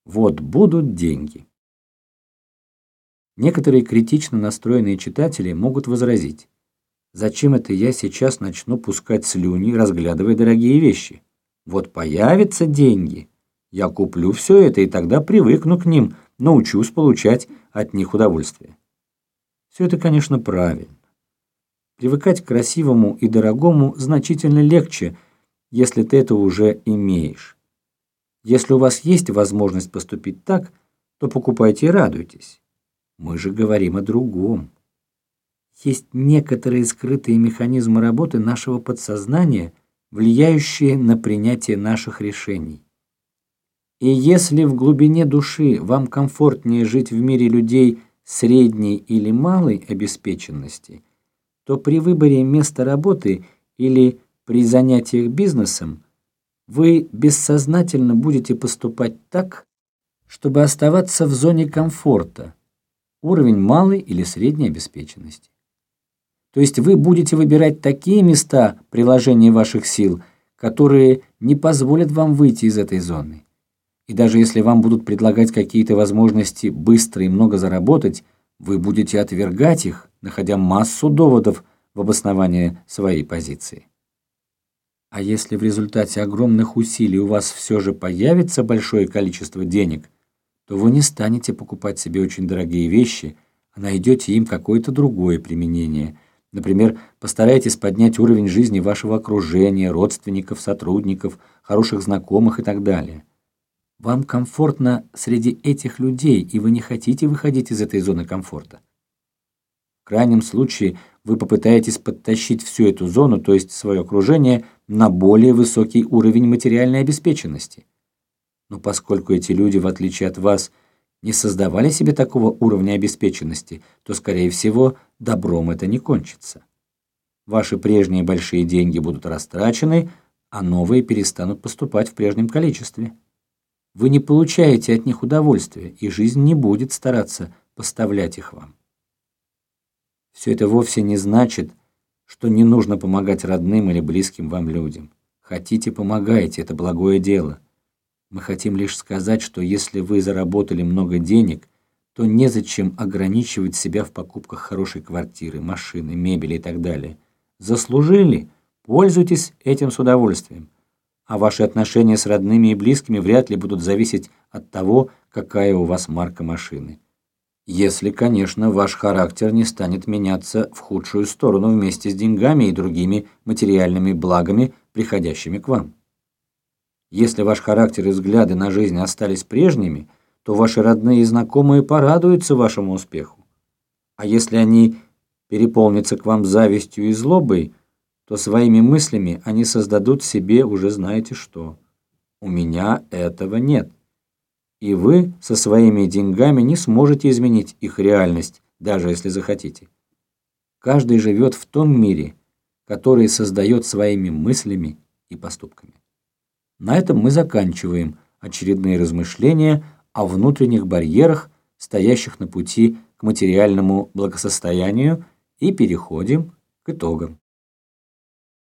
Вот будут деньги. Некоторые критично настроенные читатели могут возразить: зачем это я сейчас начну пускать слюни, разглядывая дорогие вещи? Вот появятся деньги, я куплю все это и тогда привыкну к ним, научусь получать от них удовольствие. Все это, конечно, правильно. Привыкать к красивому и дорогому значительно легче, если ты это уже имеешь. Если у вас есть возможность поступить так, то покупайте и радуйтесь. Мы же говорим о другом. Есть некоторые скрытые механизмы работы нашего подсознания, влияющие на принятие наших решений. И если в глубине души вам комфортнее жить в мире людей средней или малой обеспеченности, то при выборе места работы или при занятиях бизнесом вы бессознательно будете поступать так, чтобы оставаться в зоне комфорта, уровень малой или средней обеспеченности. То есть вы будете выбирать такие места приложения ваших сил, которые не позволят вам выйти из этой зоны. И даже если вам будут предлагать какие-то возможности быстро и много заработать, вы будете отвергать их, находя массу доводов в обоснование своей позиции. А если в результате огромных усилий у вас все же появится большое количество денег, то вы не станете покупать себе очень дорогие вещи, а найдете им какое-то другое применение. Например, постарайтесь поднять уровень жизни вашего окружения, родственников, сотрудников, хороших знакомых и так далее. Вам комфортно среди этих людей, и вы не хотите выходить из этой зоны комфорта. В крайнем случае вы попытаетесь подтащить всю эту зону, то есть свое окружение, на более высокий уровень материальной обеспеченности. Но поскольку эти люди, в отличие от вас, не создавали себе такого уровня обеспеченности, то, скорее всего, добром это не кончится. Ваши прежние большие деньги будут растрачены, а новые перестанут поступать в прежнем количестве. Вы не получаете от них удовольствия, и жизнь не будет стараться поставлять их вам. Все это вовсе не значит, что не нужно помогать родным или близким вам людям. Хотите — помогайте, это благое дело. Мы хотим лишь сказать, что если вы заработали много денег, то незачем ограничивать себя в покупках хорошей квартиры, машины, мебели и так далее. Заслужили? Пользуйтесь этим с удовольствием. А ваши отношения с родными и близкими вряд ли будут зависеть от того, какая у вас марка машины. Если, конечно, ваш характер не станет меняться в худшую сторону вместе с деньгами и другими материальными благами, приходящими к вам. Если ваш характер и взгляды на жизнь остались прежними, то ваши родные и знакомые порадуются вашему успеху. А если они переполнятся к вам завистью и злобой, то своими мыслями они создадут себе уже знаете что. У меня этого нет. И вы со своими деньгами не сможете изменить их реальность, даже если захотите. Каждый живет в том мире, который создает своими мыслями и поступками. На этом мы заканчиваем очередные размышления о внутренних барьерах, стоящих на пути к материальному благосостоянию, и переходим к итогам.